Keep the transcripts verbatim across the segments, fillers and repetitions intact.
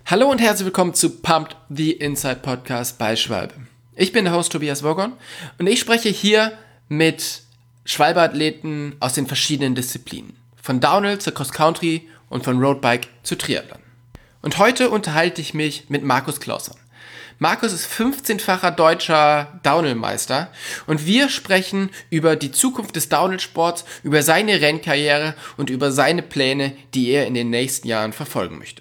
Hallo und herzlich willkommen zu Pumped, the Inside Podcast bei Schwalbe. Ich bin der Host Tobias Wogon und ich spreche hier mit Schwalbe-Athleten aus den verschiedenen Disziplinen. Von Downhill zur Cross Country und von Roadbike zu Triathlon. Und heute unterhalte ich mich mit Markus Clauson. Markus ist fünfzehnfacher deutscher Downhill-Meister und wir sprechen über die Zukunft des Downhill-Sports, über seine Rennkarriere und über seine Pläne, die er in den nächsten Jahren verfolgen möchte.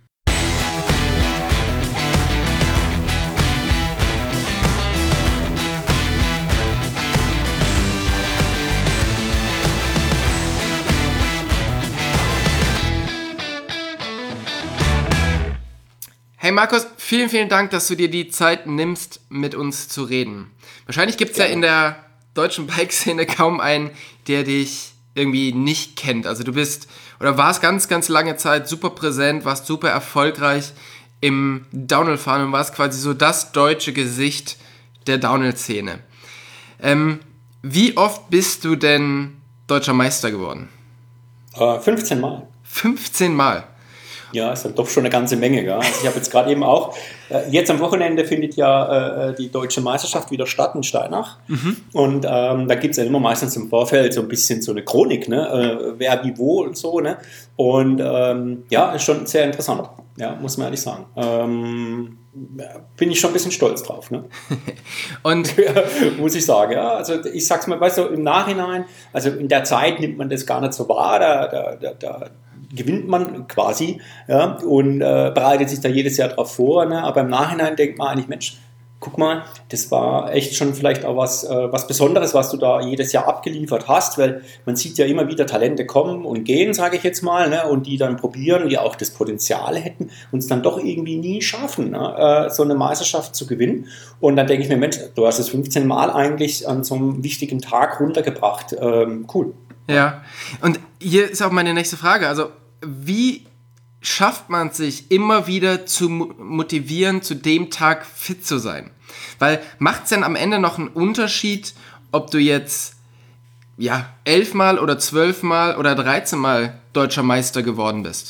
Hey Markus, vielen, vielen Dank, dass du dir die Zeit nimmst, mit uns zu reden. Wahrscheinlich gibt es ja in der deutschen Bike-Szene kaum einen, der dich irgendwie nicht kennt. Also du bist oder warst ganz, ganz lange Zeit super präsent, warst super erfolgreich im Downhill-Fahren und warst quasi so das deutsche Gesicht der Downhill-Szene. Ähm, wie oft bist du denn deutscher Meister geworden? Äh, fünfzehn Mal. fünfzehn Mal? Ja, ist halt doch schon eine ganze Menge. Gell? Also ich habe jetzt gerade eben auch, äh, jetzt am Wochenende findet ja äh, die Deutsche Meisterschaft wieder statt in Steinach. Mhm. Und ähm, da gibt es ja immer meistens im Vorfeld so ein bisschen so eine Chronik, ne? äh, wer wie wo und so. Ne? Und ähm, ja, ist schon sehr interessant, ja, muss man ehrlich sagen. Ähm, bin ich schon ein bisschen stolz drauf. Ne? Und ja, muss ich sagen, ja. Also ich sag's mal, weißt du, im Nachhinein, also in der Zeit nimmt man das gar nicht so wahr, da, da, da, da gewinnt man quasi, ja, und äh, bereitet sich da jedes Jahr drauf vor, ne? Aber im Nachhinein denkt man eigentlich, Mensch, guck mal, das war echt schon vielleicht auch was, äh, was Besonderes, was du da jedes Jahr abgeliefert hast, weil man sieht ja immer wieder Talente kommen und gehen, sage ich jetzt mal, ne? Und die dann probieren, die auch das Potenzial hätten und es dann doch irgendwie nie schaffen, ne? äh, so eine Meisterschaft zu gewinnen. Und dann denke ich mir, Mensch, du hast es fünfzehn Mal eigentlich an so einem wichtigen Tag runtergebracht. Ähm, cool. Ja, und hier ist auch meine nächste Frage. Also, wie schafft man es sich immer wieder zu motivieren, zu dem Tag fit zu sein? Weil macht es denn am Ende noch einen Unterschied, ob du jetzt ja elfmal oder zwölfmal oder dreizehnmal deutscher Meister geworden bist?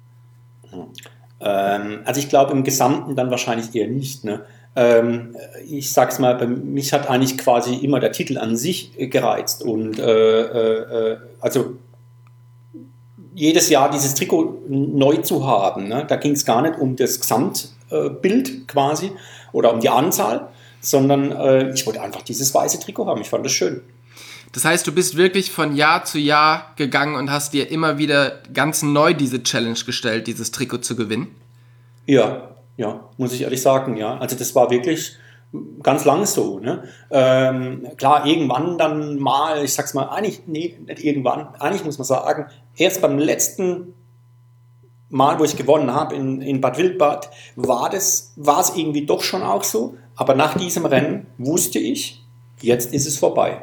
Ähm, also ich glaube im Gesamten dann wahrscheinlich eher nicht, ne? Ähm, ich sag's mal, bei mich hat eigentlich quasi immer der Titel an sich gereizt und äh, äh, also jedes Jahr dieses Trikot neu zu haben, ne? Da ging es gar nicht um das Gesamtbild äh, quasi oder um die Anzahl, sondern äh, ich wollte einfach dieses weiße Trikot haben, ich fand das schön. Das heißt, du bist wirklich von Jahr zu Jahr gegangen und hast dir immer wieder ganz neu diese Challenge gestellt, dieses Trikot zu gewinnen? Ja, ja, muss ich ehrlich sagen, ja. Also das war wirklich ganz lang so, ne? Ähm, klar, irgendwann dann mal, ich sag's mal, eigentlich, nee, nicht irgendwann, eigentlich muss man sagen, erst beim letzten Mal, wo ich gewonnen habe in, in Bad Wildbad, war das, war es irgendwie doch schon auch so, aber nach diesem Rennen wusste ich, jetzt ist es vorbei.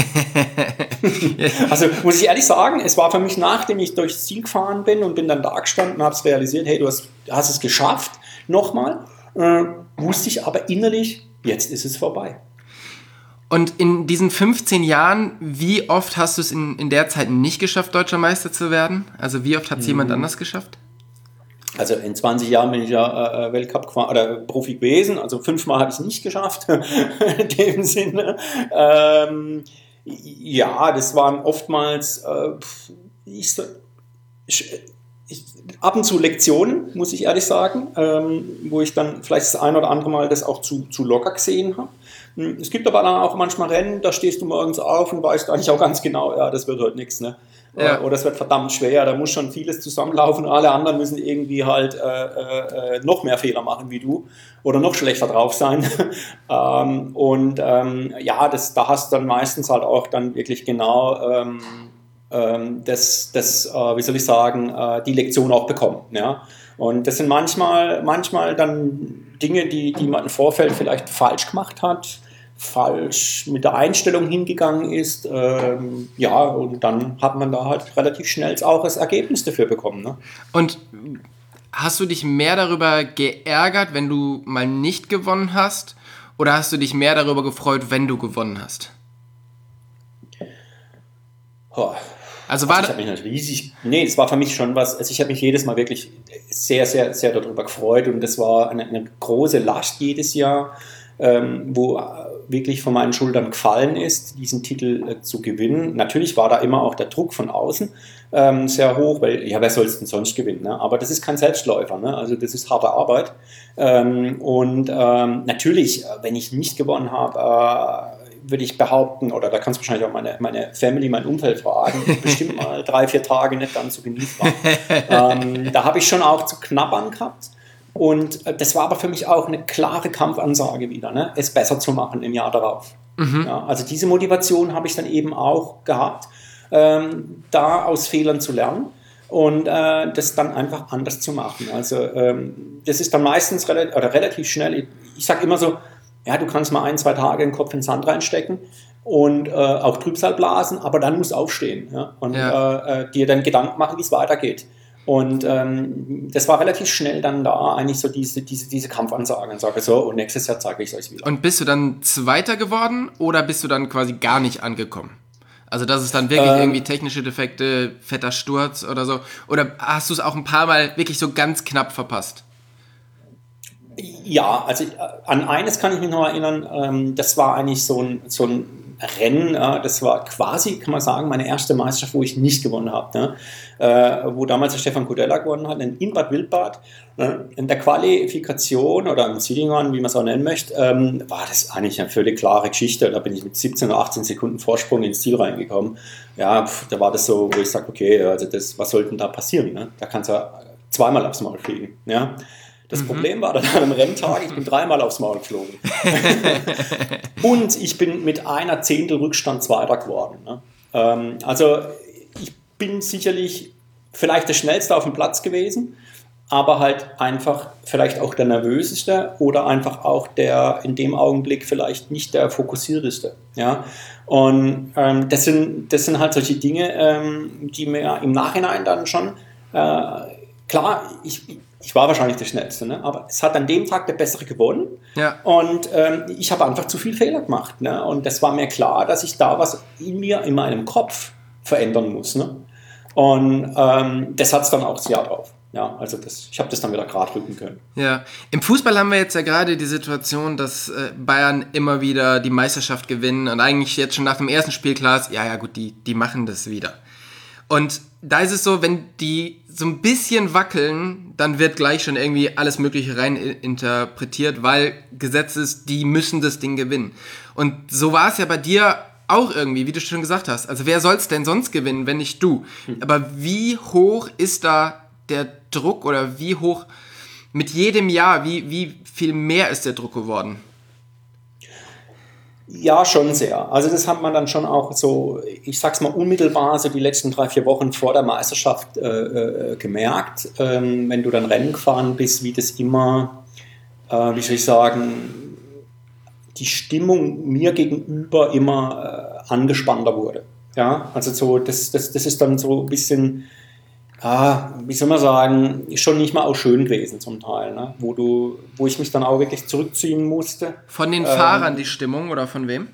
Also muss ich ehrlich sagen, es war für mich, nachdem ich durchs Ziel gefahren bin und bin dann da gestanden und habe es realisiert, hey, du hast, hast es geschafft, nochmal, äh, wusste ich aber innerlich, jetzt ist es vorbei. Und in diesen fünfzehn Jahren, wie oft hast du es in, in der Zeit nicht geschafft, Deutscher Meister zu werden? Also wie oft hat es mhm. jemand anders geschafft? Also in zwanzig Jahren bin ich ja äh, Weltcup gefahren, oder Profi gewesen, also fünfmal habe ich es nicht geschafft, in dem Sinne. Ähm, ja, das waren oftmals äh, ich, ich, ich, ab und zu Lektionen, muss ich ehrlich sagen, ähm, wo ich dann vielleicht das ein oder andere Mal das auch zu, zu locker gesehen habe. Es gibt aber dann auch manchmal Rennen, da stehst du morgens auf und weißt eigentlich auch ganz genau, ja, das wird heute nichts, ne? Ja. Oder es wird verdammt schwer, da muss schon vieles zusammenlaufen und alle anderen müssen irgendwie halt äh, äh, noch mehr Fehler machen wie du oder noch schlechter drauf sein. ähm, und ähm, ja, das, da hast du dann meistens halt auch dann wirklich genau ähm, ähm, das, das äh, wie soll ich sagen, äh, die Lektion auch bekommen. Ja? Und das sind manchmal, manchmal dann Dinge, die, die man im Vorfeld vielleicht falsch gemacht hat, falsch mit der Einstellung hingegangen ist, ähm, ja, und dann hat man da halt relativ schnell auch das Ergebnis dafür bekommen. Ne? Und hast du dich mehr darüber geärgert, wenn du mal nicht gewonnen hast, oder hast du dich mehr darüber gefreut, wenn du gewonnen hast? Oh, Also war also ich habe mich natürlich riesig, nee, das war für mich schon was, also ich habe mich jedes Mal wirklich sehr, sehr, sehr darüber gefreut und das war eine, eine große Last jedes Jahr, ähm, wo wirklich von meinen Schultern gefallen ist, diesen Titel äh, zu gewinnen. Natürlich war da immer auch der Druck von außen ähm, sehr hoch, weil, ja, wer soll es denn sonst gewinnen? Ne? Aber das ist kein Selbstläufer, ne? Also das ist harte Arbeit. Ähm, und ähm, natürlich, wenn ich nicht gewonnen habe, äh, würde ich behaupten, oder da kannst du wahrscheinlich auch meine, meine Family, mein Umfeld fragen, bestimmt mal drei, vier Tage nicht ganz so genießbar. ähm, da habe ich schon auch zu knabbern gehabt. Und das war aber für mich auch eine klare Kampfansage wieder, ne? Es besser zu machen im Jahr darauf. Mhm. Ja, also diese Motivation habe ich dann eben auch gehabt, ähm, da aus Fehlern zu lernen und äh, das dann einfach anders zu machen. Also ähm, das ist dann meistens relativ, oder relativ schnell, ich, ich sage immer so, ja, du kannst mal ein, zwei Tage den Kopf in den Sand reinstecken und äh, auch Trübsal blasen, aber dann musst du aufstehen, ja? Und ja. äh, dir dann Gedanken machen, wie es weitergeht. Und ähm, das war relativ schnell dann da, eigentlich so diese, diese, diese Kampfansage und sage so, und nächstes Jahr zeige ich es euch wieder. Und bist du dann Zweiter geworden oder bist du dann quasi gar nicht angekommen? Also das ist dann wirklich ähm, irgendwie technische Defekte, fetter Sturz oder so? Oder hast du es auch ein paar Mal wirklich so ganz knapp verpasst? Ja, also an eines kann ich mich noch erinnern, ähm, das war eigentlich so ein, so ein Rennen, äh, das war quasi, kann man sagen, meine erste Meisterschaft, wo ich nicht gewonnen habe, ne? äh, wo damals der Stefan Kudella gewonnen hat, in Bad Wildbad. Äh, in der Qualifikation oder im Seeding Run, wie man es auch nennen möchte, ähm, war das eigentlich eine völlig klare Geschichte. Da bin ich mit siebzehn oder achtzehn Sekunden Vorsprung ins Ziel reingekommen. Ja, pf, da war das so, wo ich sage, okay, also das, was sollte denn da passieren? Ne? Da kannst du zweimal aufs Maul fliegen. Ja? Das mhm. Problem war dann am Renntag, ich bin dreimal aufs Maul geflogen. Und ich bin mit einer Zehntel Rückstand Zweiter geworden. Ne? Ähm, also ich bin sicherlich vielleicht der Schnellste auf dem Platz gewesen, aber halt einfach vielleicht auch der Nervöseste oder einfach auch der in dem Augenblick vielleicht nicht der Fokussierteste. Ja? Und ähm, das, sind, das sind halt solche Dinge, ähm, die mir im Nachhinein dann schon, äh, klar, ich... Ich war wahrscheinlich der Schnellste, ne? Aber es hat an dem Tag der Bessere gewonnen. Ja. Und ähm, ich habe einfach zu viel Fehler gemacht. Ne? Und das war mir klar, dass ich da was in mir, in meinem Kopf verändern muss. Ne? Und ähm, das hat es dann auch das Jahr drauf. Ja, also das, ich habe das dann wieder gerade rücken können. Ja, im Fußball haben wir jetzt ja gerade die Situation, dass äh, Bayern immer wieder die Meisterschaft gewinnen und eigentlich jetzt schon nach dem ersten Spiel klar ist, ja, ja gut, die, die machen das wieder. Und da ist es so, wenn die so ein bisschen wackeln, dann wird gleich schon irgendwie alles Mögliche rein interpretiert, weil Gesetz ist, die müssen das Ding gewinnen. Und so war es ja bei dir auch irgendwie, wie du schon gesagt hast. Also wer soll es denn sonst gewinnen, wenn nicht du? Hm. Aber wie hoch ist da der Druck oder wie hoch mit jedem Jahr, wie, wie viel mehr ist der Druck geworden? Ja, schon sehr. Also das hat man dann schon auch so, ich sag's mal unmittelbar, so die letzten drei, vier Wochen vor der Meisterschaft äh, äh, gemerkt, ähm, wenn du dann Rennen gefahren bist, wie das immer, äh, wie soll ich sagen, die Stimmung mir gegenüber immer äh, angespannter wurde. Ja, also so, das, das, das ist dann so ein bisschen, ah, wie soll man sagen, schon nicht mal auch schön gewesen zum Teil, ne? wo, du, wo ich mich dann auch wirklich zurückziehen musste. Von den Fahrern ähm, die Stimmung oder von wem?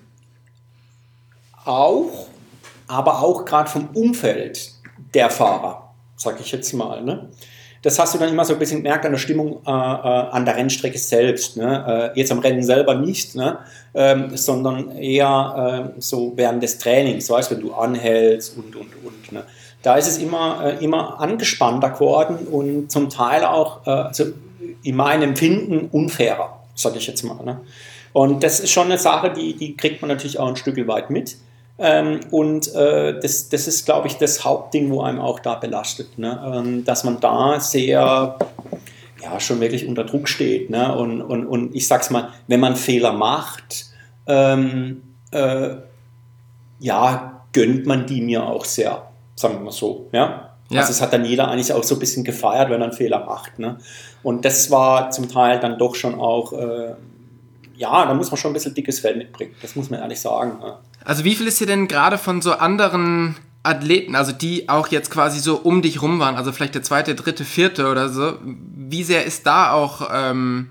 Auch, aber auch gerade vom Umfeld der Fahrer, sag ich jetzt mal. Ne? Das hast du dann immer so ein bisschen gemerkt an der Stimmung äh, äh, an der Rennstrecke selbst. Ne? Äh, jetzt am Rennen selber nicht, ne? ähm, sondern eher äh, so während des Trainings, weißt, wenn du anhältst und, und, und. Ne? Da ist es immer, äh, immer angespannter geworden und zum Teil auch, äh, also in meinem Empfinden, unfairer, sage ich jetzt mal. Ne? Und das ist schon eine Sache, die, die kriegt man natürlich auch ein Stück weit mit. Ähm, und äh, das, das ist, glaube ich, das Hauptding, wo einem auch da belastet. Ne? Ähm, dass man da sehr, ja, schon wirklich unter Druck steht. Ne? Und, und, und ich sag's mal, wenn man Fehler macht, ähm, äh, ja, gönnt man die mir auch sehr. Sagen wir mal so, ja? Ja. Also es hat dann jeder eigentlich auch so ein bisschen gefeiert, wenn er einen Fehler macht. Ne? Und das war zum Teil dann doch schon auch, äh, ja, da muss man schon ein bisschen dickes Fell mitbringen. Das muss man ehrlich sagen. Ne? Also wie viel ist dir denn gerade von so anderen Athleten, also die auch jetzt quasi so um dich rum waren, also vielleicht der zweite, dritte, vierte oder so, wie sehr ist da auch, ähm,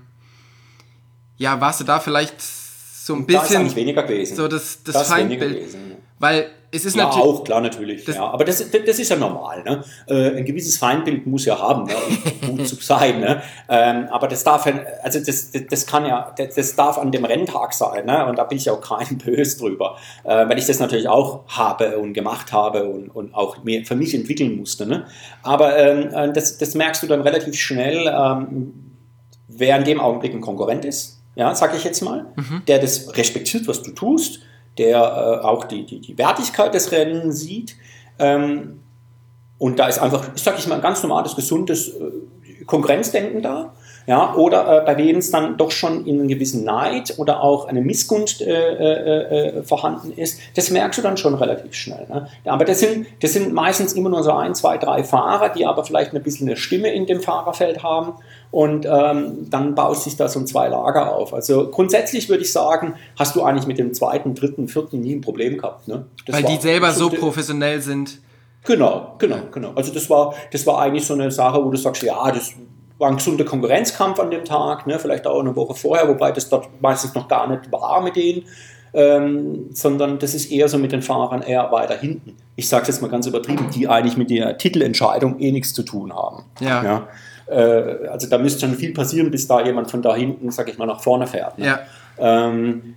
ja, warst du da vielleicht so ein Und bisschen... Da ist eigentlich weniger gewesen. So das, das, das Feindbild. Gewesen, ja. Weil es ist ja, natürlich... auch, klar, natürlich. Ja, aber das, das ist ja normal. Ne? Äh, ein gewisses Feindbild muss ja haben, ne? Um gut zu sein. Ne? Ähm, aber das darf, also das, das, das kann ja, das, das darf an dem Renntag sein. Ne? Und da bin ich auch kein böse drüber. Äh, weil ich das natürlich auch habe und gemacht habe und, und auch mehr für mich entwickeln musste. Ne? Aber ähm, das, das merkst du dann relativ schnell, ähm, wer in dem Augenblick ein Konkurrent ist, ja, sag ich jetzt mal, mhm. der das respektiert, was du tust, der äh, auch die, die, die Wertigkeit des Rennens sieht. Ähm, und da ist einfach, sag ich mal, ein ganz normales, gesundes äh, Konkurrenzdenken da. Ja, oder äh, bei denen es dann doch schon in einem gewissen Neid oder auch eine Missgunst äh, äh, äh, vorhanden ist, das merkst du dann schon relativ schnell. Ne? Aber das sind, das sind meistens immer nur so ein, zwei, drei Fahrer, die aber vielleicht ein bisschen eine Stimme in dem Fahrerfeld haben und ähm, dann baut sich da so ein zwei Lager auf. Also grundsätzlich würde ich sagen, hast du eigentlich mit dem zweiten, dritten, vierten nie ein Problem gehabt. Ne? Weil die selber so professionell sind. Genau, genau, genau. Also das war, das war eigentlich so eine Sache, wo du sagst, ja, das war ein gesunder Konkurrenzkampf an dem Tag, ne, vielleicht auch eine Woche vorher, wobei das dort meistens noch gar nicht war mit denen, ähm, sondern das ist eher so mit den Fahrern eher weiter hinten. Ich sage es jetzt mal ganz übertrieben, die eigentlich mit der Titelentscheidung eh nichts zu tun haben. Ja. Ja, äh, also da müsste schon viel passieren, bis da jemand von da hinten, sag ich mal, nach vorne fährt. Ne? Ja. Ähm,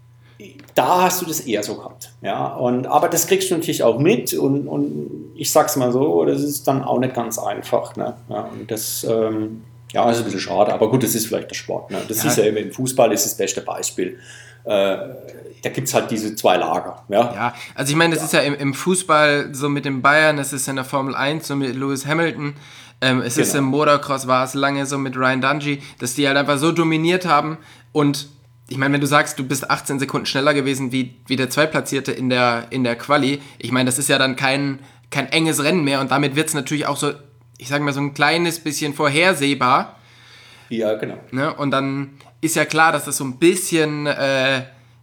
Da hast du das eher so gehabt. Ja? Und, aber das kriegst du natürlich auch mit und, und ich sag's mal so, das ist dann auch nicht ganz einfach. Ne? Ja, und das ähm, ja, ist ein bisschen schade, aber gut, das ist vielleicht der Sport. Ne? Das ja. ist ja immer im Fußball, ist das beste Beispiel. Äh, da gibt es halt diese zwei Lager. Ja, ja also ich meine, das ja. ist ja im, im Fußball so mit den Bayern, das ist in der Formel eins so mit Lewis Hamilton. Ähm, es genau. ist im Motocross, war es lange so mit Ryan Dungey, dass die halt einfach so dominiert haben und ich meine, wenn du sagst, du bist achtzehn Sekunden schneller gewesen wie, wie der Zweitplatzierte in der, in der Quali, ich meine, das ist ja dann kein, kein enges Rennen mehr und damit wird es natürlich auch so, ich sage mal, so ein kleines bisschen vorhersehbar. Ja, genau. Ne? Und dann ist ja klar, dass das so ein bisschen, äh,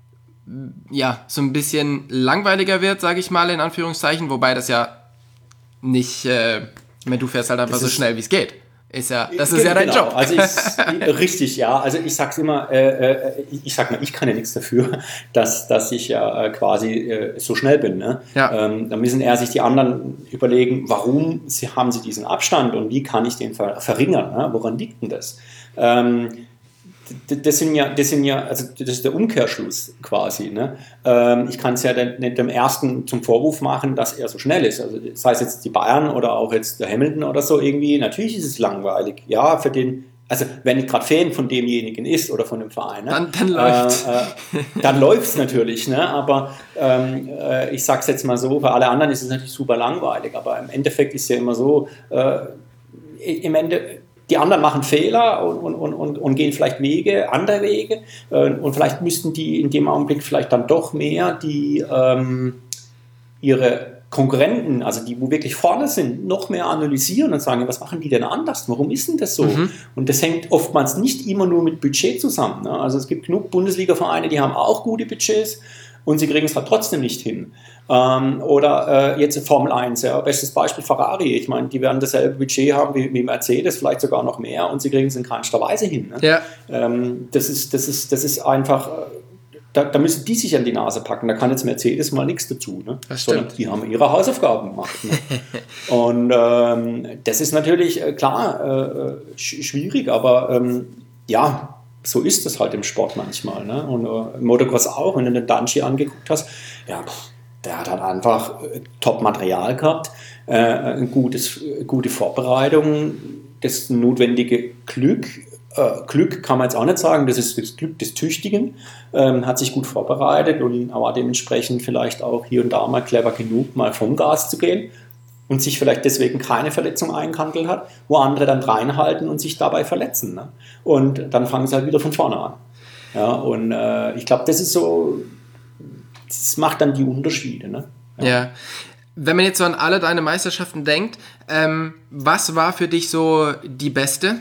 ja, so ein bisschen langweiliger wird, sage ich mal, in Anführungszeichen, wobei das ja nicht, äh, ich meine, du fährst halt einfach das so schnell, wie es geht. Ist ja, das ist ja dein genau. Job. Also ich, richtig, ja. Also ich sag's immer, äh, äh, ich sag mal, ich kann ja nichts dafür, dass, dass ich ja äh, quasi äh, so schnell bin. Ne? Ja. Ähm, da müssen eher sich die anderen überlegen, warum sie, haben sie diesen Abstand und wie kann ich den ver verringern? Ne? Woran liegt denn das? Ähm, Das sind ja, das sind ja, also das ist der Umkehrschluss quasi. Ne? Ähm, ich kann es ja nicht dem Ersten zum Vorwurf machen, dass er so schnell ist. Also sei es jetzt die Bayern oder auch jetzt der Hamilton oder so irgendwie. Natürlich ist es langweilig. Ja, für den, also wenn nicht gerade Fan von demjenigen ist oder von dem Verein. Ne? Dann, dann läuft's. Äh, äh, dann läuft's natürlich. Ne? Aber ähm, äh, ich sag's jetzt mal so, für alle anderen ist es natürlich super langweilig. Aber im Endeffekt ist ja immer so, äh, im Ende die anderen machen Fehler und, und, und, und gehen vielleicht Wege, andere Wege. Und vielleicht müssten die in dem Augenblick vielleicht dann doch mehr die ähm, ihre Konkurrenten, also die, wo wirklich vorne sind, noch mehr analysieren und sagen, was machen die denn anders? Warum ist denn das so? Mhm. Und das hängt oftmals nicht immer nur mit Budget zusammen. Ne? Also es gibt genug Bundesliga-Vereine, die haben auch gute Budgets und sie kriegen es halt trotzdem nicht hin. Ähm, oder äh, jetzt Formel eins, ja, bestes Beispiel Ferrari. Ich meine, die werden dasselbe Budget haben wie, wie Mercedes, vielleicht sogar noch mehr und sie kriegen es in keinster Weise hin. Ne? Ja. Ähm, das, ist, das, ist, das ist einfach, da, da müssen die sich an die Nase packen. Da kann jetzt Mercedes mal nichts dazu. Ne? Das stimmt. Sondern die haben ihre Hausaufgaben gemacht. Ne? Und ähm, das ist natürlich, äh, klar, äh, sch- schwierig, aber ähm, ja, so ist es halt im Sport manchmal. Ne? Und äh, im Motocross auch, wenn du den Dungey angeguckt hast, ja, der hat halt einfach äh, Top-Material gehabt, äh, ein gutes, äh, gute Vorbereitung, das notwendige Glück. Äh, Glück kann man jetzt auch nicht sagen, das ist das Glück des Tüchtigen, ähm, hat sich gut vorbereitet und war dementsprechend vielleicht auch hier und da mal clever genug, mal vom Gas zu gehen und sich vielleicht deswegen keine Verletzung eingehandelt hat, wo andere dann reinhalten und sich dabei verletzen. Ne? Und dann fangen sie halt wieder von vorne an. Ja, und äh, ich glaube, das ist so, das macht dann die Unterschiede. Ne? Ja. ja. Wenn man jetzt so an alle deine Meisterschaften denkt, ähm, was war für dich so die beste?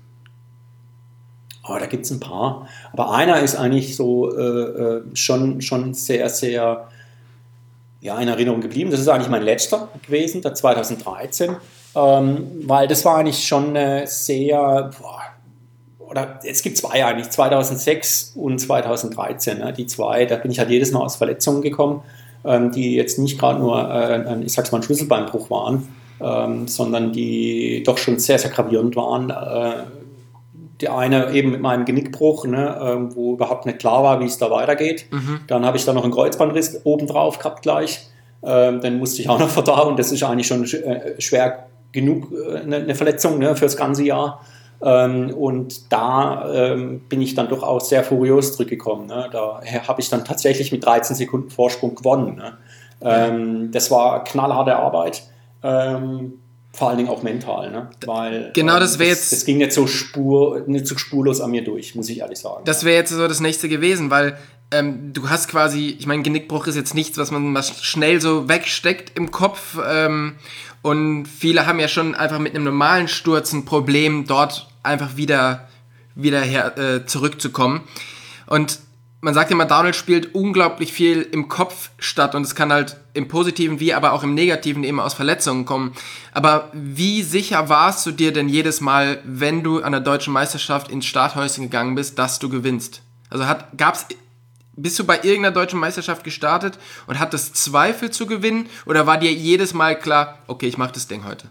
Oh, da gibt es ein paar. Aber einer ist eigentlich so äh, schon, schon sehr, sehr ja, in Erinnerung geblieben. Das ist eigentlich mein letzter gewesen, der zweitausenddreizehn. Ähm, weil das war eigentlich schon äh, sehr... Boah, oder es gibt zwei eigentlich, zweitausendsechs und zweitausenddreizehn. Ne? Die zwei, da bin ich halt jedes Mal aus Verletzungen gekommen. ähm, die jetzt nicht gerade nur, äh, ein, ich sag's mal, ein Schlüsselbeinbruch waren, ähm, sondern die doch schon sehr, sehr gravierend waren. Äh, die eine eben mit meinem Genickbruch, ne, äh, wo überhaupt nicht klar war, wie es da weitergeht. Mhm. Dann habe ich da noch einen Kreuzbandriss obendrauf gehabt gleich. Ähm, dann musste ich auch noch verdauen. Das ist eigentlich schon äh, schwer genug, äh, eine, eine Verletzung, ne, für das ganze Jahr. Ähm, und da ähm, bin ich dann doch auch sehr furios zurückgekommen. Ne? Da habe ich dann tatsächlich mit dreizehn Sekunden Vorsprung gewonnen. Ne? Ähm, das war knallharte Arbeit, ähm, vor allen Dingen auch mental. Ne? Weil, genau, das wäre ähm, das, jetzt. Das ging nicht so, spur, nicht so spurlos an mir durch, muss ich ehrlich sagen. Das wäre jetzt so das nächste gewesen, weil ähm, du hast quasi, ich meine, Genickbruch ist jetzt nichts, was man was schnell so wegsteckt im Kopf. Ähm, und viele haben ja schon einfach mit einem normalen Sturz ein Problem, dort einfach wieder, wieder her, äh, zurückzukommen. Und man sagt immer, Downhill spielt unglaublich viel im Kopf statt und es kann halt im Positiven wie aber auch im Negativen eben aus Verletzungen kommen. Aber wie sicher warst du dir denn jedes Mal, wenn du an der deutschen Meisterschaft ins Starthäuschen gegangen bist, dass du gewinnst? Also hat, gab's, bist du bei irgendeiner deutschen Meisterschaft gestartet und hattest Zweifel zu gewinnen oder war dir jedes Mal klar, okay, ich mach das Ding heute?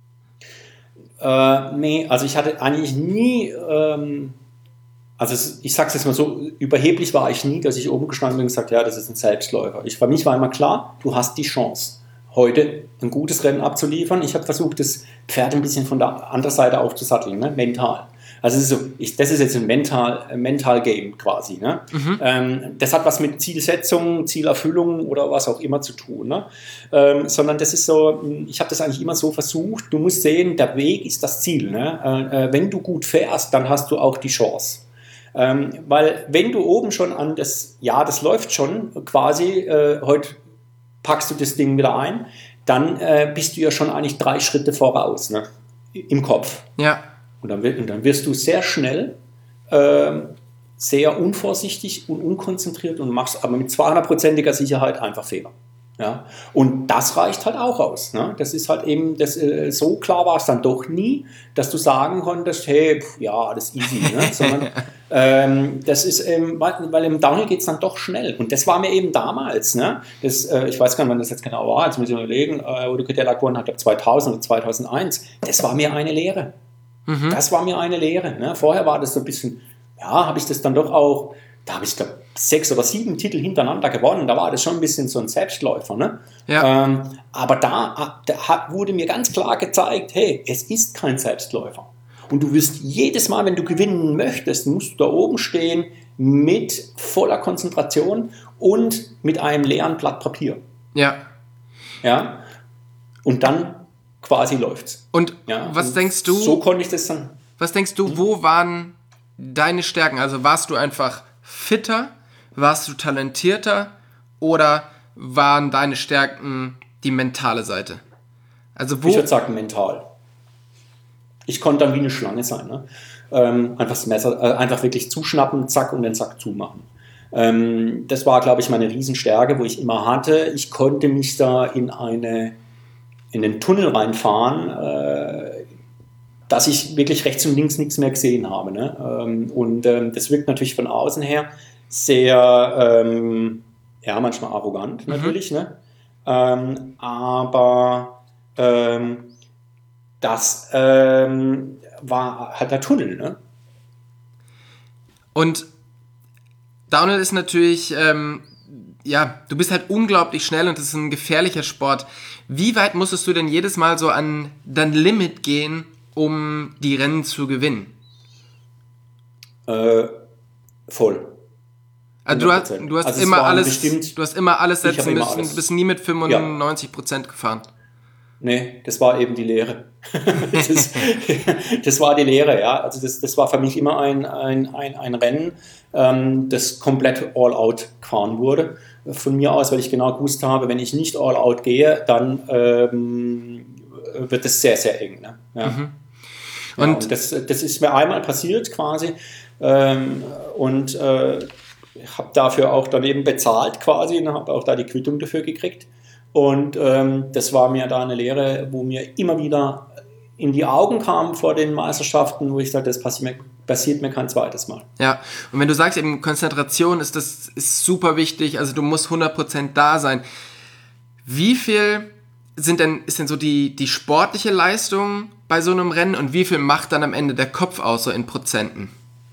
Äh, nee, also ich hatte eigentlich nie, ähm, also ich sag's jetzt mal so, überheblich war ich nie, dass ich oben gestanden bin und gesagt, ja, das ist ein Selbstläufer. Ich, für mich war immer klar, du hast die Chance, heute ein gutes Rennen abzuliefern. Ich habe versucht, das Pferd ein bisschen von der anderen Seite aufzusatteln, ne? Mental. Also es ist so, ich, das ist jetzt ein Mental, ein Mental Game quasi. Ne? Mhm. Ähm, das hat was mit Zielsetzung, Zielerfüllung oder was auch immer zu tun. Ne? Ähm, sondern das ist so, ich habe das eigentlich immer so versucht, du musst sehen, der Weg ist das Ziel. Ne? Äh, wenn du gut fährst, dann hast du auch die Chance. Ähm, weil wenn du oben schon an das, ja, das läuft schon quasi, äh, heute packst du das Ding wieder ein, dann äh, bist du ja schon eigentlich drei Schritte voraus, ne? Im Kopf. Ja. Und dann, und dann wirst du sehr schnell äh, sehr unvorsichtig und unkonzentriert und machst aber mit zweihundertprozentiger Sicherheit einfach Fehler. Ja? Und das reicht halt auch aus. Ne? Das ist halt eben, das, äh, so klar war es dann doch nie, dass du sagen konntest, hey, pff, ja, alles easy. Ne? Sondern ähm, das ist, ähm, weil, weil im Downhill geht es dann doch schnell. Und das war mir eben damals, ne? das, äh, ich weiß gar nicht, wann das jetzt genau war, jetzt muss ich überlegen, äh, Udo Kittela gewonnen hat, zweitausend oder zweitausendeins, das war mir eine Lehre. Mhm. Das war mir eine Lehre. Ne? Vorher war das so ein bisschen, ja, habe ich das dann doch auch, da habe ich, glaube sechs oder sieben Titel hintereinander gewonnen. Da war das schon ein bisschen so ein Selbstläufer. Ne? Ja. Ähm, aber da, da wurde mir ganz klar gezeigt, hey, es ist kein Selbstläufer. Und du wirst jedes Mal, wenn du gewinnen möchtest, musst du da oben stehen mit voller Konzentration und mit einem leeren Blatt Papier. Ja. Ja. Und dann quasi läuft's. Und ja, was und denkst du? So konnte ich das dann. Was denkst du, wo waren deine Stärken? Also warst du einfach fitter, warst du talentierter oder waren deine Stärken die mentale Seite? Also wo? Ich würde sagen mental. Ich konnte dann wie eine Schlange sein. Ne? Ähm, einfach das Messer, äh, einfach wirklich zuschnappen, zack und den Sack zumachen. Ähm, das war, glaube ich, meine Riesenstärke, wo ich immer hatte. Ich konnte mich da in eine in den Tunnel reinfahren, äh, dass ich wirklich rechts und links nichts mehr gesehen habe. Ne? Ähm, und ähm, das wirkt natürlich von außen her sehr, ähm, ja, manchmal arrogant natürlich, mhm. ne? ähm, aber ähm, das ähm, war halt der Tunnel. Ne? Und Downhill ist natürlich, ähm, ja, du bist halt unglaublich schnell und das ist ein gefährlicher Sport. Wie weit musstest du denn jedes Mal so an dein Limit gehen, um die Rennen zu gewinnen? Äh, voll. Also du hast, du hast also immer alles, bestimmt, du hast immer alles setzen immer müssen, alles. Du bist nie mit fünfundneunzig Prozent ja. gefahren. Nee, das war eben die Lehre. das, ist, das war die Lehre, ja. Also das, das war für mich immer ein, ein, ein, ein Rennen, ähm, das komplett all-out gefahren wurde. Von mir aus, weil ich genau gewusst habe, wenn ich nicht all-out gehe, dann ähm, wird es sehr, sehr eng. Ne? Ja. Mhm. Und, ja, und das, das ist mir einmal passiert quasi ähm, und äh, ich habe dafür auch daneben bezahlt quasi und habe auch da die Quittung dafür gekriegt. Und ähm, das war mir da eine Lehre, wo mir immer wieder in die Augen kam vor den Meisterschaften, wo ich sagte, das passiert mir, passiert mir kein zweites Mal. Ja, und wenn du sagst, eben Konzentration ist das ist super wichtig, also du musst hundert Prozent da sein. Wie viel sind denn, ist denn so die, die sportliche Leistung bei so einem Rennen und wie viel macht dann am Ende der Kopf aus, so in Prozenten?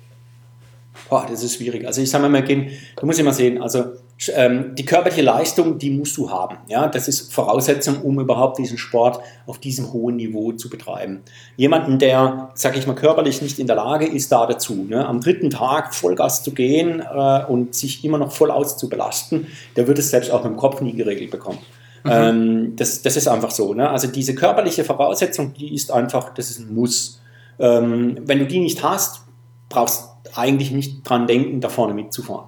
Boah, das ist schwierig. Also ich sage mal, du musst immer sehen, also ähm, die körperliche Leistung, die musst du haben. Ja? Das ist Voraussetzung, um überhaupt diesen Sport auf diesem hohen Niveau zu betreiben. Jemanden, der, sage ich mal, körperlich nicht in der Lage ist, da dazu, ne? am dritten Tag Vollgas zu gehen äh, und sich immer noch voll auszubelasten, der wird es selbst auch mit dem Kopf nie geregelt bekommen. Mhm. Ähm, das, das ist einfach so. Ne? Also diese körperliche Voraussetzung, die ist einfach, das ist ein Muss. Ähm, wenn du die nicht hast, brauchst du eigentlich nicht dran denken, da vorne mitzufahren.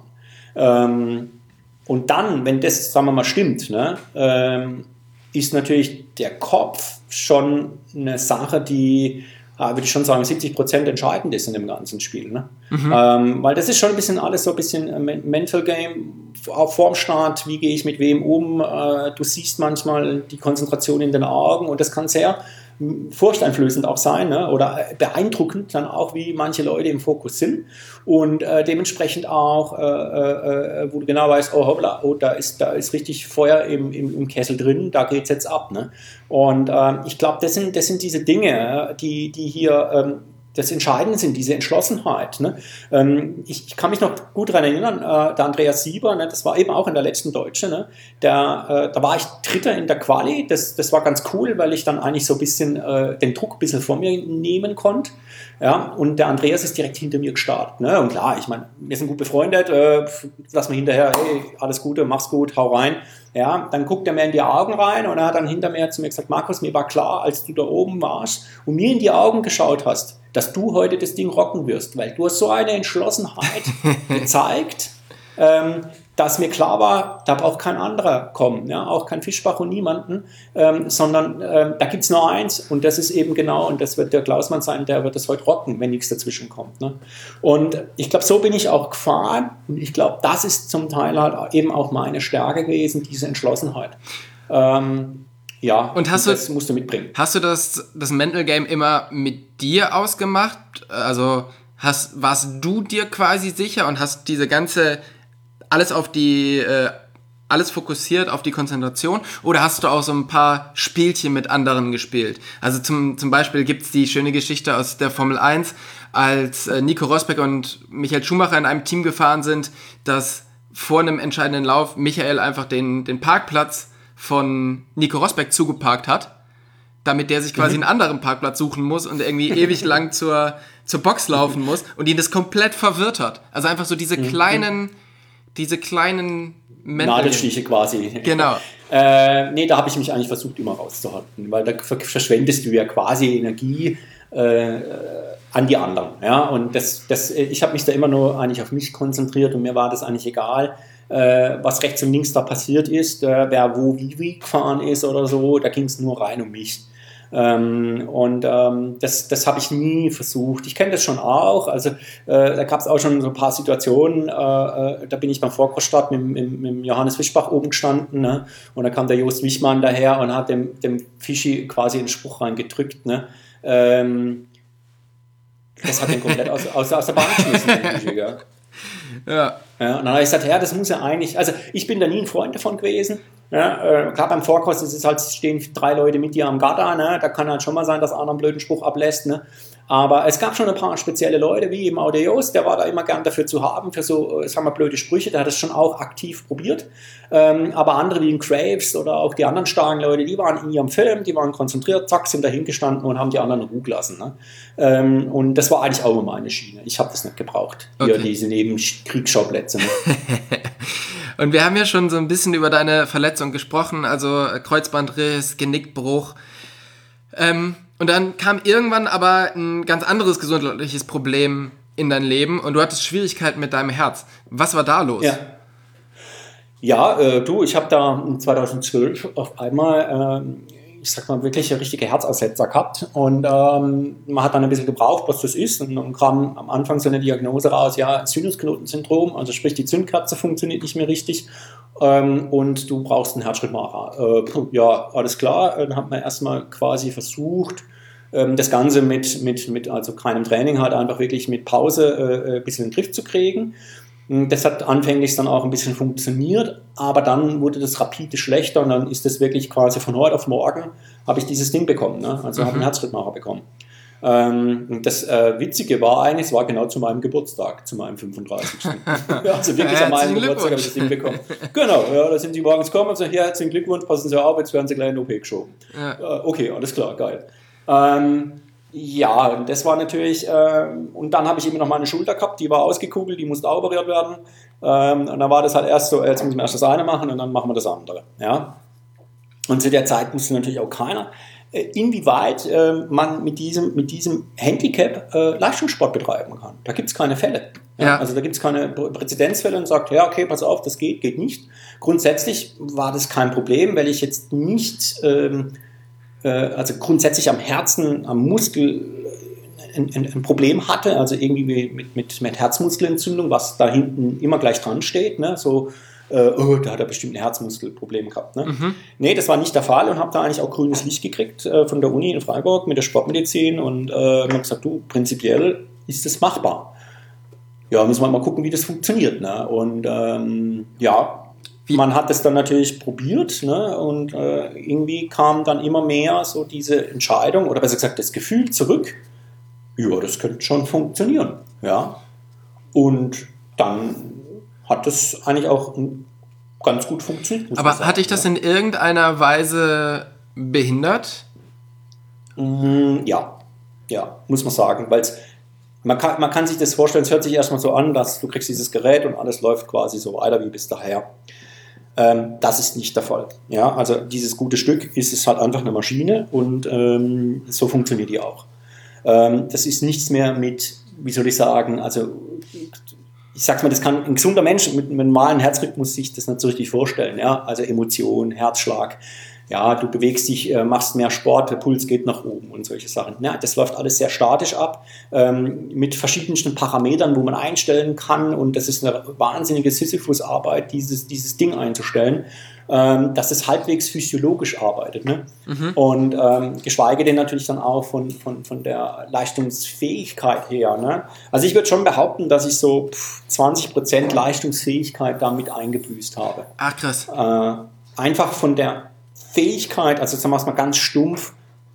Ähm, und dann, wenn das, sagen wir mal, stimmt, ne, ähm, ist natürlich der Kopf schon eine Sache, die, äh, würde ich schon sagen, siebzig Prozent entscheidend ist in dem ganzen Spiel. Ne? Mhm. Ähm, weil das ist schon ein bisschen alles so ein bisschen Mental Game, auch vorm Start, wie gehe ich mit wem um, äh, du siehst manchmal die Konzentration in den Augen und das kann sehr furchteinflößend auch sein, ne? Oder beeindruckend dann auch, wie manche Leute im Fokus sind und äh, dementsprechend auch, äh, äh, wo du genau weißt, oh hoppla, oh, da ist, da ist richtig Feuer im, im, im Kessel drin, da geht's jetzt ab. Ne? Und äh, ich glaube, das sind, das sind diese Dinge, die, die hier ähm, das Entscheidende sind, diese Entschlossenheit. Ne? Ähm, ich, ich kann mich noch gut daran erinnern, äh, der Andreas Sieber, ne, das war eben auch in der letzten Deutsche, ne? der, äh, da war ich Dritter in der Quali, das, das war ganz cool, weil ich dann eigentlich so ein bisschen äh, den Druck ein bisschen von mir nehmen konnte. Ja? Und der Andreas ist direkt hinter mir gestartet. Ne? Und klar, ich meine, wir sind gut befreundet, äh, lass mir hinterher, hey, alles Gute, mach's gut, hau rein. Ja, dann guckt er mir in die Augen rein und er hat dann hinter mir zu mir gesagt, Markus, mir war klar, als du da oben warst und mir in die Augen geschaut hast, dass du heute das Ding rocken wirst, weil du hast so eine Entschlossenheit gezeigt, ähm, dass mir klar war, da braucht kein anderer kommen, ja, auch kein Fischbach und niemanden, ähm, sondern ähm, da gibt es nur eins und das ist eben genau, und das wird der Klausmann sein, der wird das heute rocken, wenn nichts dazwischen kommt. Ne? Und ich glaube, so bin ich auch gefahren und ich glaube, das ist zum Teil halt eben auch meine Stärke gewesen, diese Entschlossenheit. Ähm, Ja, und hast das du, musst du mitbringen. Hast du das, das Mental Game immer mit dir ausgemacht? Also hast, warst du dir quasi sicher und hast diese ganze, alles auf die, äh, alles fokussiert auf die Konzentration? Oder hast du auch so ein paar Spielchen mit anderen gespielt? Also zum, zum Beispiel gibt es die schöne Geschichte aus der Formel eins, als äh, Nico Rosberg und Michael Schumacher in einem Team gefahren sind, dass vor einem entscheidenden Lauf Michael einfach den, den Parkplatz von Nico Rosberg zugeparkt hat, damit der sich quasi mhm. einen anderen Parkplatz suchen muss und irgendwie ewig lang zur, zur Box laufen muss und ihn das komplett verwirrt hat. Also einfach so diese kleinen, diese kleinen Nadelstiche quasi. Genau. Äh, nee, da habe ich mich eigentlich versucht, immer rauszuhalten, weil da verschwendest du ja quasi Energie äh, an die anderen. Ja? Und das, das, ich habe mich da immer nur eigentlich auf mich konzentriert und mir war das eigentlich egal, äh, was rechts und links da passiert ist, äh, wer wo wie wie gefahren ist oder so, da ging es nur rein um mich. Ähm, und ähm, das, das habe ich nie versucht. Ich kenne das schon auch, also äh, da gab es auch schon so ein paar Situationen, äh, äh, da bin ich beim Vorkoststart mit, mit, mit Johannes Fischbach oben gestanden, ne? Und da kam der Jost Wichmann daher und hat dem, dem Fischi quasi einen Spruch reingedrückt, ne? Ähm, das hat den komplett aus, aus, aus der Bahn geschmissen, den Fischi, ja. Ja. Ja, und dann habe ich gesagt, ja, das muss ja eigentlich, also ich bin da nie ein Freund davon gewesen. Ja, äh, klar, beim Vorkost ist es halt, stehen drei Leute mit dir am Garda, ne? Da kann halt schon mal sein, dass einer einen blöden Spruch ablässt. Ne? Aber es gab schon ein paar spezielle Leute, wie eben auch der Jost, der war da immer gern dafür zu haben, für so, sagen wir, blöde Sprüche, der hat das schon auch aktiv probiert. Ähm, aber andere wie ein Craves oder auch die anderen starken Leute, die waren in ihrem Film, die waren konzentriert, zack, sind dahin gestanden und haben die anderen in Ruhe gelassen. Ne? Ähm, und das war eigentlich auch immer meine Schiene. Ich habe das nicht gebraucht, okay. Hier diese Nebenkriegsschauplätze. Ne? Und wir haben ja schon so ein bisschen über deine Verletzung gesprochen, also Kreuzbandriss, Genickbruch. Ähm, und dann kam irgendwann aber ein ganz anderes gesundheitliches Problem in dein Leben und du hattest Schwierigkeiten mit deinem Herz. Was war da los? Ja, ja äh, du, ich habe da zweitausendzwölf auf einmal, äh, ich sag mal, wirklich richtige Herzaussetzer gehabt und ähm, man hat dann ein bisschen gebraucht, was das ist und dann kam am Anfang so eine Diagnose raus, ja, Sinus-Knoten-Syndrom, also sprich die Zündkerze funktioniert nicht mehr richtig ähm, und du brauchst einen Herzschrittmacher. Äh, ja, alles klar, dann hat man erstmal quasi versucht, ähm, das Ganze mit, mit, mit also keinem Training halt einfach wirklich mit Pause äh, ein bisschen in den Griff zu kriegen. Das hat anfänglich dann auch ein bisschen funktioniert, aber dann wurde das rapide schlechter und dann ist das wirklich quasi von heute auf morgen habe ich dieses Ding bekommen, ne? Also mhm. habe einen Herzrhythmacher bekommen. Ähm, das äh, Witzige war eigentlich, es war genau zu meinem Geburtstag, zu meinem fünfunddreißigsten Ja, also wirklich an meinem Geburtstag habe ich das Ding bekommen. Genau, ja, da sind sie morgens gekommen und so, hier, herzlichen Glückwunsch, passen Sie auf, jetzt werden Sie gleich in die O P geschoben. Ja. Äh, okay, alles klar, geil. Ähm, Ja, das war natürlich, äh, und dann habe ich immer noch meine Schulter gehabt, die war ausgekugelt, die musste auch operiert werden. Ähm, und dann war das halt erst so, jetzt müssen wir erst das eine machen und dann machen wir das andere. Ja? Und zu der Zeit wusste natürlich auch keiner, äh, inwieweit äh, man mit diesem, mit diesem Handicap äh, Leistungssport betreiben kann. Da gibt es keine Fälle. Ja? Ja. Also da gibt es keine Präzedenzfälle und sagt, ja, okay, pass auf, das geht, geht nicht. Grundsätzlich war das kein Problem, weil ich jetzt nicht... Ähm, also grundsätzlich am Herzen, am Muskel ein, ein, ein Problem hatte, also irgendwie mit, mit, mit Herzmuskelentzündung, was da hinten immer gleich dran steht, ne? So, äh, oh, da hat er bestimmt ein Herzmuskelproblem gehabt. Ne? Mhm. Nee, das war nicht der Fall und habe da eigentlich auch grünes Licht gekriegt äh, von der Uni in Freiburg mit der Sportmedizin und äh, habe gesagt, du, prinzipiell ist das machbar. Ja, müssen wir mal gucken, wie das funktioniert. Ne? Und ähm, ja, Wie? Man hat es dann natürlich probiert, ne? Und äh, irgendwie kam dann immer mehr so diese Entscheidung oder besser gesagt das Gefühl zurück, ja, das könnte schon funktionieren. Ja? Und dann hat das eigentlich auch ganz gut funktioniert. Aber hat dich das ja. in irgendeiner Weise behindert? Mm, ja, ja, muss man sagen, weil man kann, man kann sich das vorstellen, es hört sich erstmal so an, dass du kriegst dieses Gerät und alles läuft quasi so weiter wie bis daher. Ähm, das ist nicht der Fall. Ja, also dieses gute Stück ist es halt einfach eine Maschine und ähm, so funktioniert die auch. Ähm, das ist nichts mehr mit, wie soll ich sagen, also ich sag's mal, das kann ein gesunder Mensch mit einem normalen Herzrhythmus sich das nicht so richtig vorstellen. Ja, also Emotion, Herzschlag. Ja, du bewegst dich, machst mehr Sport, der Puls geht nach oben und solche Sachen. Ja, das läuft alles sehr statisch ab, ähm, mit verschiedensten Parametern, wo man einstellen kann. Und das ist eine wahnsinnige Sisyphus-Arbeit, dieses, dieses Ding einzustellen, ähm, dass es halbwegs physiologisch arbeitet. Ne? Mhm. Und ähm, geschweige denn natürlich dann auch von, von, von der Leistungsfähigkeit her. Ne? Also ich würde schon behaupten, dass ich so zwanzig Prozent Leistungsfähigkeit damit eingebüßt habe. Ach krass. Äh, einfach von der Fähigkeit, also sagen wir es mal ganz stumpf,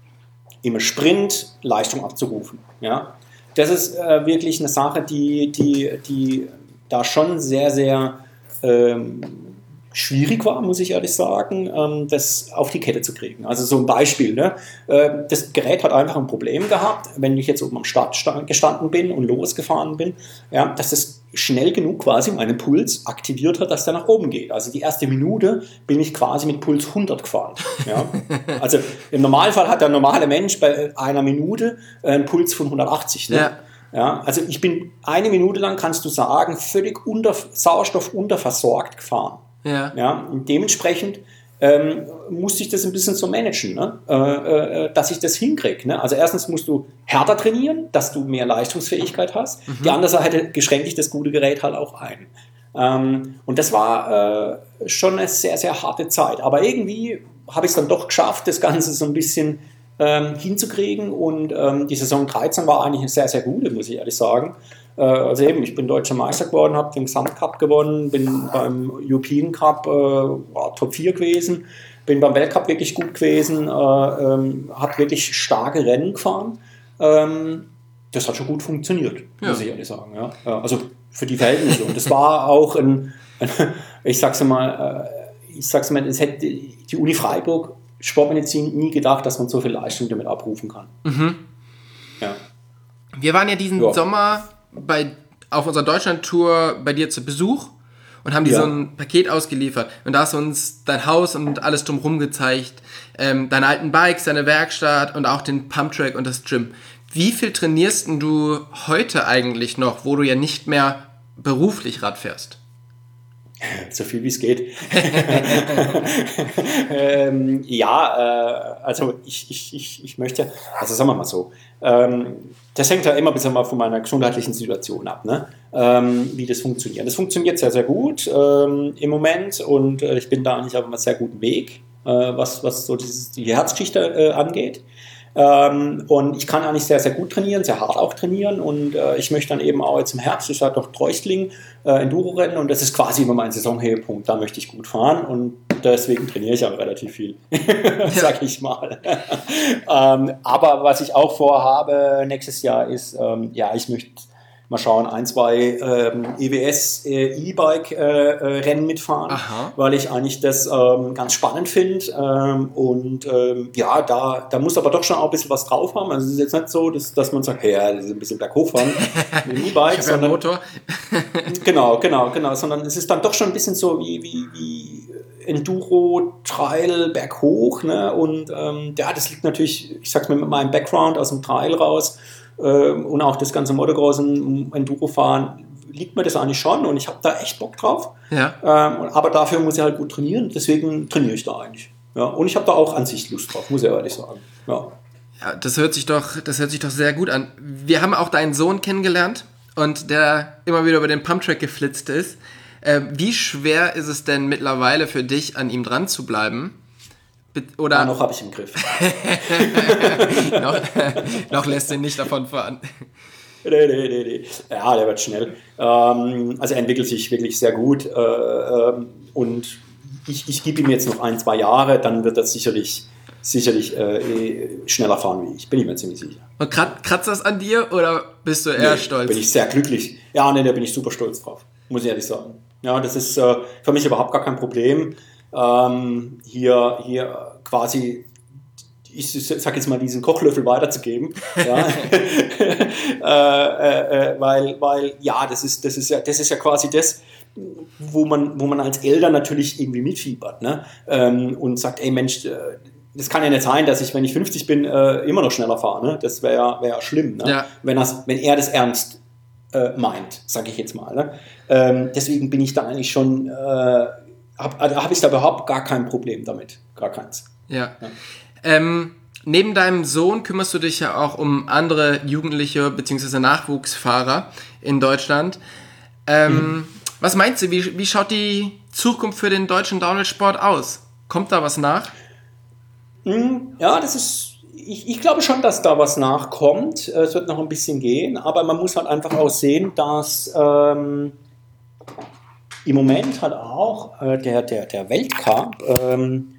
im Sprint Leistung abzurufen. Ja? Das ist äh, wirklich eine Sache, die, die, die da schon sehr, sehr ähm, schwierig war, muss ich ehrlich sagen, ähm, das auf die Kette zu kriegen. Also so ein Beispiel, ne? äh, das Gerät hat einfach ein Problem gehabt, wenn ich jetzt oben am Start gestanden bin und losgefahren bin, ja, dass es schnell genug quasi meinen Puls aktiviert hat, dass der nach oben geht. Also die erste Minute bin ich quasi mit Puls hundert gefahren. Ja? Also im Normalfall hat der normale Mensch bei einer Minute einen Puls von hundertachtzig. Ne? Ja. Ja, also ich bin eine Minute lang, kannst du sagen, völlig unter, Sauerstoff unterversorgt gefahren. Ja. Ja, und dementsprechend ähm, musste ich das ein bisschen so managen, ne? äh, äh, dass ich das hinkriege. Ne? Also erstens musst du härter trainieren, dass du mehr Leistungsfähigkeit hast. Mhm. Die andere Seite geschränkt dich das gute Gerät halt auch ein. Ähm, und das war äh, schon eine sehr, sehr harte Zeit. Aber irgendwie habe ich es dann doch geschafft, das Ganze so ein bisschen ähm, hinzukriegen. Und ähm, die Saison dreizehn war eigentlich eine sehr, sehr gute, muss ich ehrlich sagen. Also eben, ich bin deutscher Meister geworden, habe den Gesamtcup gewonnen, bin beim European Cup äh, war Top vier gewesen, bin beim Weltcup wirklich gut gewesen, äh, ähm, habe wirklich starke Rennen gefahren. Ähm, das hat schon gut funktioniert, ja. muss ich ehrlich sagen. Ja. Also für die Verhältnisse. Und das war auch ein, ein ich sag's mal, äh, ich sag's mal, es hätte die Uni Freiburg Sportmedizin nie gedacht, dass man so viel Leistung damit abrufen kann. Mhm. Ja. Wir waren ja diesen ja. Sommer bei, auf unserer Deutschland-Tour bei dir zu Besuch und haben dir ja. so ein Paket ausgeliefert. Und da hast du uns dein Haus und alles drumherum gezeigt, ähm, deine alten Bikes, deine Werkstatt und auch den Pumptrack und das Gym. Wie viel trainierst denn du heute eigentlich noch, wo du ja nicht mehr beruflich Rad fährst? So viel wie es geht. ähm, ja, äh, also ich, ich, ich, ich möchte, also sagen wir mal so, ähm, das hängt ja immer ein bisschen mal von meiner gesundheitlichen Situation ab, ne? ähm, wie das funktioniert. Das funktioniert sehr, sehr gut ähm, im Moment und äh, ich bin da eigentlich auf einem sehr guten Weg, äh, was, was so dieses, die Herzgeschichte äh, angeht. Ähm, und ich kann eigentlich sehr, sehr gut trainieren, sehr hart auch trainieren. Und äh, ich möchte dann eben auch jetzt im Herbst, ich hatte doch Treustling, äh, Enduro-Rennen. Und das ist quasi immer mein Saisonhöhepunkt. Da möchte ich gut fahren. Und deswegen trainiere ich auch relativ viel, sag ich mal. ähm, aber was ich auch vorhabe nächstes Jahr ist, ähm, ja, ich möchte mal schauen, ein, zwei ähm, E W S äh, E-Bike-Rennen äh, mitfahren, Aha. weil ich eigentlich das ähm, ganz spannend finde. Ähm, und ähm, ja, da, da muss aber doch schon auch ein bisschen was drauf haben. Also es ist jetzt nicht so, dass, dass man sagt, hey, ja, das ist ein bisschen berghoch fahren mit dem E-Bike. Ich habe ja einen Motor. genau, genau, genau. Sondern es ist dann doch schon ein bisschen so wie, wie, wie Enduro, Trail, berghoch. Ne? Und ähm, ja, das liegt natürlich, ich sag's mir mit meinem Background aus dem Trail raus, und auch das ganze Motocross und Enduro-Fahren liegt mir das eigentlich schon und ich habe da echt Bock drauf. Ja. Ähm, aber dafür muss ich halt gut trainieren, deswegen trainiere ich da eigentlich. Ja, und ich habe da auch an sich Lust drauf, muss ich ehrlich sagen. Ja. Ja, das hört sich doch, das hört sich doch sehr gut an. Wir haben auch deinen Sohn kennengelernt und der immer wieder über den Pumptrack geflitzt ist. Äh, wie schwer ist es denn mittlerweile für dich, an ihm dran zu bleiben? Oder ja, noch habe ich im Griff. noch, noch lässt ihn nicht davon fahren. Nee, nee, nee, nee. Ja, der wird schnell. Ähm, also er entwickelt sich wirklich sehr gut. Äh, ähm, und ich, ich gebe ihm jetzt noch ein, zwei Jahre, dann wird er sicherlich, sicherlich äh, schneller fahren wie ich. Bin ich mir ziemlich sicher. Und kratzt das an dir oder bist du eher nee, stolz? Bin ich sehr glücklich. Ja, nee, da bin ich super stolz drauf. Muss ich ehrlich sagen. Ja, das ist äh, für mich überhaupt gar kein Problem. Ähm, hier, hier quasi, ich sag jetzt mal, diesen Kochlöffel weiterzugeben, ja. äh, äh, weil, weil, ja, das ist, das ist ja, das ist ja quasi das, wo man, wo man als Eltern natürlich irgendwie mitfiebert, ne? Ähm, und sagt, ey Mensch, das kann ja nicht sein, dass ich, wenn ich fünfzig bin, äh, immer noch schneller fahre, ne? Das wäre ja, wär ja schlimm, ne? Ja. Wenn, das, wenn er das ernst äh, meint, sage ich jetzt mal, ne? Ähm, deswegen bin ich da eigentlich schon äh, Habe also hab ich da überhaupt gar kein Problem damit. Gar keins. Ja. ja. Ähm, neben deinem Sohn kümmerst du dich ja auch um andere Jugendliche bzw. Nachwuchsfahrer in Deutschland. Ähm, mhm. Was meinst du, wie, wie schaut die Zukunft für den deutschen Downhill-Sport aus? Kommt da was nach? Ja, das ist, ich, ich glaube schon, dass da was nachkommt. Es wird noch ein bisschen gehen, aber man muss halt einfach auch sehen, dass ähm, im Moment halt auch äh, der, der, der Weltcup ähm,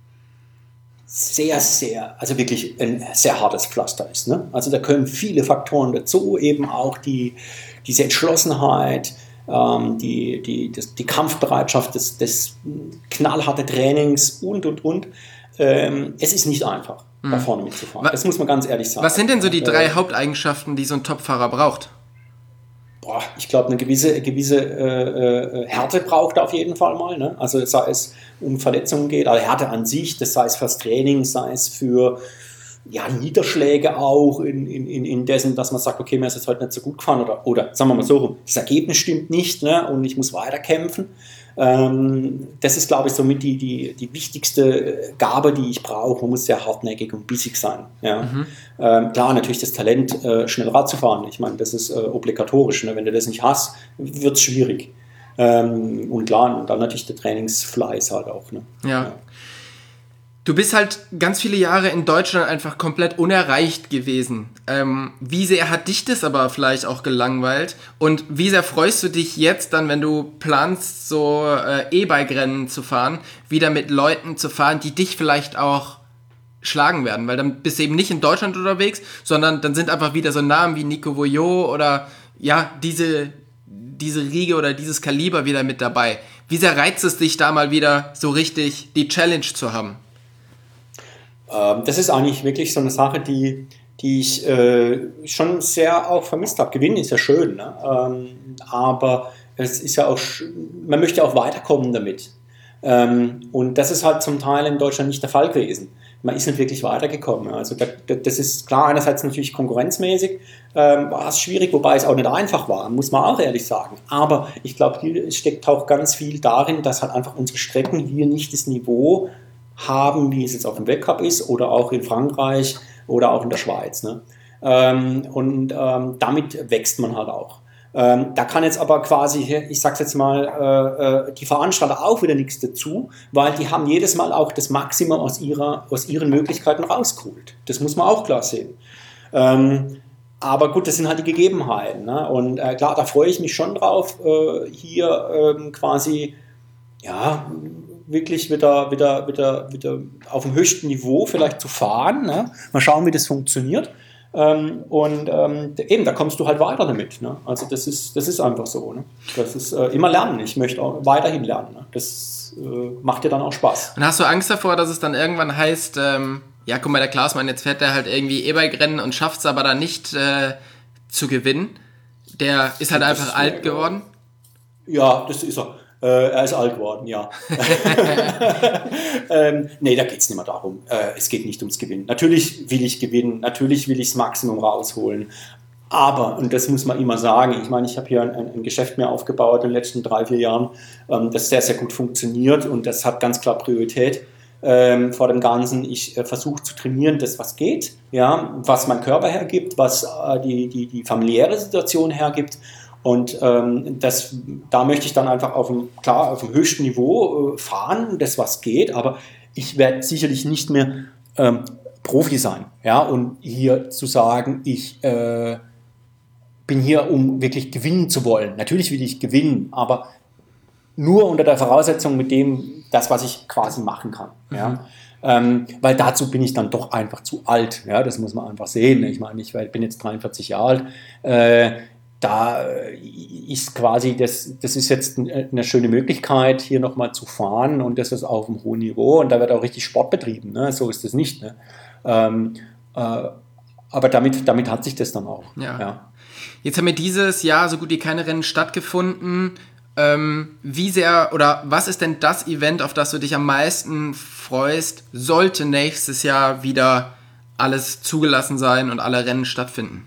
sehr, sehr, also wirklich ein sehr hartes Pflaster ist. Ne? Also da können viele Faktoren dazu, eben auch die, diese Entschlossenheit, ähm, die, die, das, die Kampfbereitschaft, des, des knallharte Trainings und, und, und. Ähm, es ist nicht einfach, mhm. da vorne mitzufahren. Was, das muss man ganz ehrlich sagen. Was sind denn so die drei äh, Haupteigenschaften, die so ein Topfahrer braucht? Boah, ich glaube, eine gewisse, gewisse äh, Härte braucht er auf jeden Fall mal. Ne? Also sei es um Verletzungen geht, also Härte an sich, das sei es fürs Training, sei es für ja, Niederschläge auch in, in, in dessen, dass man sagt, okay, mir ist jetzt heute nicht so gut gefahren oder, oder sagen wir mal so rum, das Ergebnis stimmt nicht, ne? Und ich muss weiterkämpfen. Ähm, das ist, glaube ich, somit die, die, die wichtigste Gabe, die ich brauche. Man muss sehr hartnäckig und bissig sein. Ja? Mhm. Ähm, klar, natürlich das Talent, äh, schnell Rad zu fahren. Ich meine, das ist äh, obligatorisch. Ne? Wenn du das nicht hast, wird es schwierig. Ähm, und klar, und dann natürlich der Trainingsfleiß halt auch. Ne? Ja. ja. Du bist halt ganz viele Jahre in Deutschland einfach komplett unerreicht gewesen. Ähm, wie sehr hat dich das aber vielleicht auch gelangweilt? Und wie sehr freust du dich jetzt dann, wenn du planst, so äh, E-Bike-Rennen zu fahren, wieder mit Leuten zu fahren, die dich vielleicht auch schlagen werden? Weil dann bist du eben nicht in Deutschland unterwegs, sondern dann sind einfach wieder so Namen wie Nico Voyot oder ja, diese, diese Riege oder dieses Kaliber wieder mit dabei. Wie sehr reizt es dich da mal wieder so richtig die Challenge zu haben? Das ist eigentlich wirklich so eine Sache, die, die ich äh, schon sehr auch vermisst habe. Gewinnen ist ja schön, ne? ähm, aber es ist ja auch, man möchte auch weiterkommen damit. Ähm, und das ist halt zum Teil in Deutschland nicht der Fall gewesen. Man ist nicht wirklich weitergekommen. Also da, das ist klar, einerseits natürlich konkurrenzmäßig ähm, war es schwierig, wobei es auch nicht einfach war, muss man auch ehrlich sagen. Aber ich glaube, hier steckt auch ganz viel darin, dass halt einfach unsere Strecken hier nicht das Niveau haben, wie es jetzt auch im Weltcup ist oder auch in Frankreich oder auch in der Schweiz. Ne? Ähm, und ähm, damit wächst man halt auch. Ähm, da kann jetzt aber quasi, ich sag's jetzt mal, äh, äh, die Veranstalter auch wieder nichts dazu, weil die haben jedes Mal auch das Maximum aus, ihrer, aus ihren Möglichkeiten rausgeholt. Das muss man auch klar sehen. Ähm, aber gut, das sind halt die Gegebenheiten. Ne? Und äh, klar, da freue ich mich schon drauf, äh, hier ähm, quasi, ja, wirklich wieder, wieder, wieder, wieder auf dem höchsten Niveau vielleicht zu fahren. Ne? Mal schauen, wie das funktioniert. Ähm, und ähm, eben, da kommst du halt weiter damit. Ne? Also das ist, das ist einfach so. Ne? Das ist äh, immer lernen. Ich möchte auch weiterhin lernen. Ne? Das äh, macht dir dann auch Spaß. Und hast du Angst davor, dass es dann irgendwann heißt, ähm, ja, guck mal, der Klausmann, jetzt fährt der halt irgendwie E-Bike-Rennen und schafft es aber dann nicht äh, zu gewinnen. Der ist halt das einfach ist alt geworden. Ja, das ist er. Äh, er ist alt geworden, ja. ähm, nee, da geht es nicht mehr darum. Äh, es geht nicht ums Gewinnen. Natürlich will ich gewinnen, natürlich will ich das Maximum rausholen. Aber, und das muss man immer sagen, ich meine, ich habe hier ein, ein Geschäft mir aufgebaut in den letzten drei, vier Jahren, ähm, das sehr, sehr gut funktioniert und das hat ganz klar Priorität ähm, vor dem Ganzen. Ich äh, versuche zu trainieren, das was geht, ja, was mein Körper hergibt, was äh, die, die, die familiäre Situation hergibt. Und ähm, das, da möchte ich dann einfach auf dem, klar, auf dem höchsten Niveau äh, fahren, das was geht, aber ich werde sicherlich nicht mehr ähm, Profi sein. Ja? Und hier zu sagen, ich äh, bin hier, um wirklich gewinnen zu wollen. Natürlich will ich gewinnen, aber nur unter der Voraussetzung mit dem, das, was ich quasi machen kann. Mhm. Ja? Ähm, weil dazu bin ich dann doch einfach zu alt. Ja? Das muss man einfach sehen. Ich meine, ich bin jetzt dreiundvierzig Jahre alt. Äh, Da ist quasi, das, das ist jetzt eine schöne Möglichkeit, hier nochmal zu fahren und das ist auf einem hohen Niveau und da wird auch richtig Sport betrieben, ne? So ist das nicht. Ne? Ähm, äh, aber damit, damit hat sich das dann auch. Ja. Ja. Jetzt haben wir dieses Jahr so gut wie keine Rennen stattgefunden. Ähm, wie sehr oder was ist denn das Event, auf das du dich am meisten freust, sollte nächstes Jahr wieder alles zugelassen sein und alle Rennen stattfinden?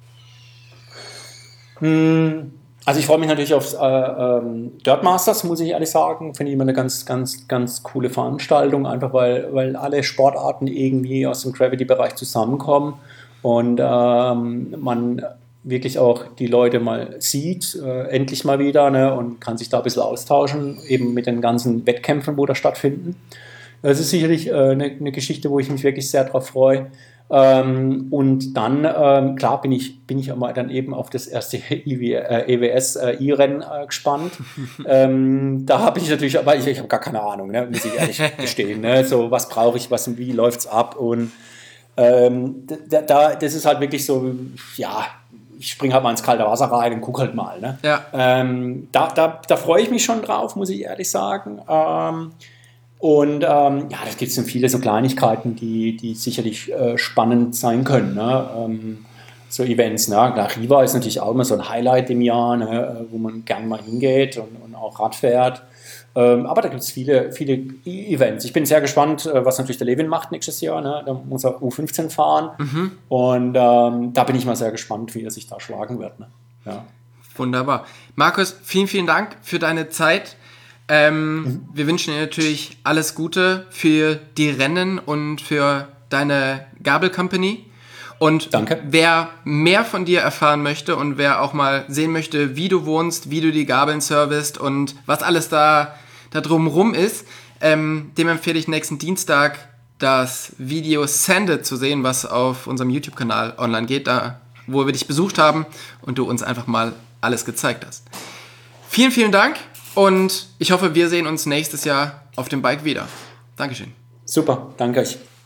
Also ich freue mich natürlich auf äh, ähm, Dirt Masters, muss ich ehrlich sagen. Finde ich immer eine ganz, ganz, ganz coole Veranstaltung, einfach weil, weil alle Sportarten irgendwie aus dem Gravity-Bereich zusammenkommen und ähm, man wirklich auch die Leute mal sieht, äh, endlich mal wieder, ne, und kann sich da ein bisschen austauschen, eben mit den ganzen Wettkämpfen, wo da stattfinden. Das ist sicherlich äh, eine, eine Geschichte, wo ich mich wirklich sehr drauf freue. Ähm, und dann, ähm, klar, bin ich, bin ich aber dann eben auf das erste E W S-I-Rennen äh, gespannt. ähm, da habe ich natürlich, aber ich, ich habe gar keine Ahnung, ne, muss ich ehrlich gestehen. Ne? So, was brauche ich, was, wie läuft es ab? Und ähm, da, da, das ist halt wirklich so, ja, ich springe halt mal ins kalte Wasser rein und gucke halt mal. Ne? Ja. Ähm, da, da, da freue ich mich schon drauf, muss ich ehrlich sagen. Ähm, Und ähm, ja, da gibt es dann viele so Kleinigkeiten, die, die sicherlich äh, spannend sein können. Ne? Ähm, so Events. Ne? Klar, Riva ist natürlich auch immer so ein Highlight im Jahr, ne? Wo man gerne mal hingeht und, und auch Rad fährt. Ähm, aber da gibt es viele, viele Events. Ich bin sehr gespannt, was natürlich der Levin macht nächstes Jahr. Ne? Da muss er U fünfzehn fahren. Mhm. Und ähm, da bin ich mal sehr gespannt, wie er sich da schlagen wird. Ne? Ja. Wunderbar. Markus, vielen, vielen Dank für deine Zeit. Ähm, mhm. Wir wünschen dir natürlich alles Gute für die Rennen und für deine Gabel Company. Und Danke. Wer mehr von dir erfahren möchte und wer auch mal sehen möchte, wie du wohnst, wie du die Gabeln servicest und was alles da, da drumherum ist, ähm, dem empfehle ich nächsten Dienstag das Video Sanded zu sehen, was auf unserem YouTube-Kanal online geht, da wo wir dich besucht haben und du uns einfach mal alles gezeigt hast. Vielen, vielen Dank. Und ich hoffe, wir sehen uns nächstes Jahr auf dem Bike wieder. Dankeschön. Super, danke euch.